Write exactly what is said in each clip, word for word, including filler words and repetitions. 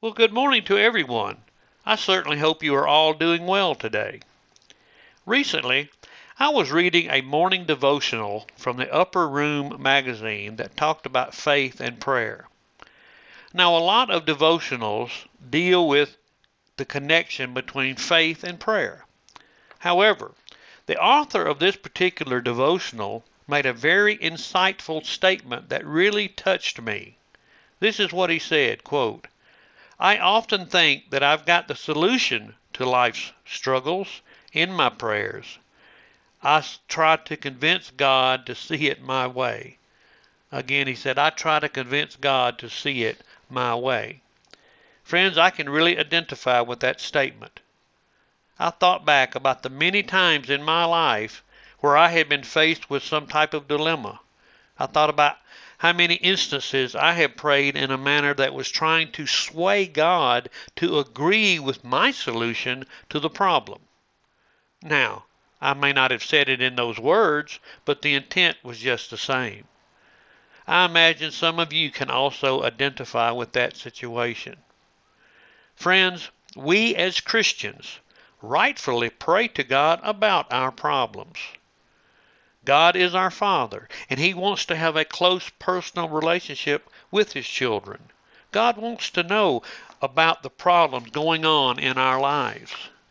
Well, good morning to everyone. I certainly hope you are all doing well today. Recently, I was reading a morning devotional from the Upper Room magazine that talked about faith and prayer. Now, a lot of devotionals deal with the connection between faith and prayer. However, the author of this particular devotional made a very insightful statement that really touched me. This is what he said, quote, I often think that I've got the solution to life's struggles in my prayers. I try to convince God to see it my way. Again, he said, I try to convince God to see it my way. Friends, I can really identify with that statement. I thought back about the many times in my life where I had been faced with some type of dilemma. I thought about how many instances I have prayed in a manner that was trying to sway God to agree with my solution to the problem. Now, I may not have said it in those words, but the intent was just the same. I imagine some of you can also identify with that situation. Friends, we as Christians rightfully pray to God about our problems. God is our Father, and He wants to have a close personal relationship with His children. God wants to know about the problems going on in our lives.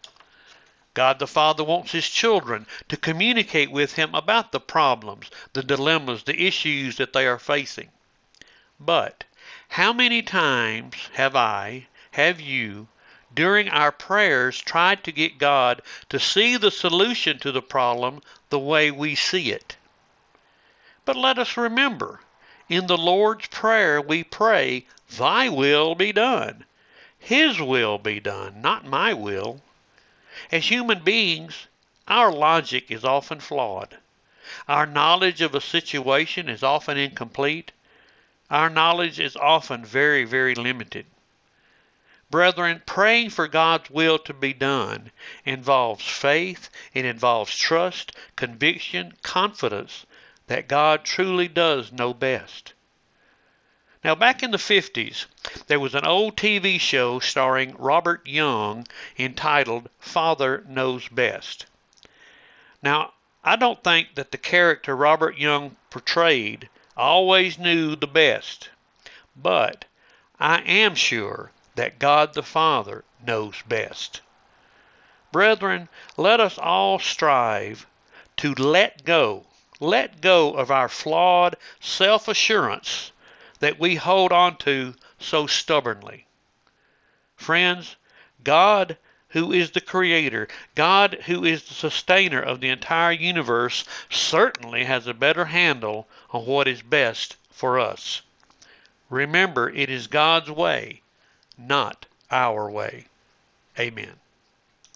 God the Father wants His children to communicate with Him about the problems, the dilemmas, the issues that they are facing. But how many times have I, have you, during our prayers tried to get God to see the solution to the problem the way we see it? But let us remember, in the Lord's Prayer we pray, Thy will be done. His will be done, not my will. As human beings, our logic is often flawed. Our knowledge of a situation is often incomplete. Our knowledge is often very, very limited. Brethren, praying for God's will to be done involves faith, it involves trust, conviction, confidence that God truly does know best. Now, back in the fifties, there was an old T V show starring Robert Young entitled Father Knows Best. Now, I don't think that the character Robert Young portrayed always knew the best, but I am sure that God the Father knows best. Brethren, let us all strive to let go, let go of our flawed self-assurance that we hold on to so stubbornly. Friends, God who is the creator, God who is the sustainer of the entire universe, certainly has a better handle on what is best for us. Remember, it is God's way, not our way. Amen.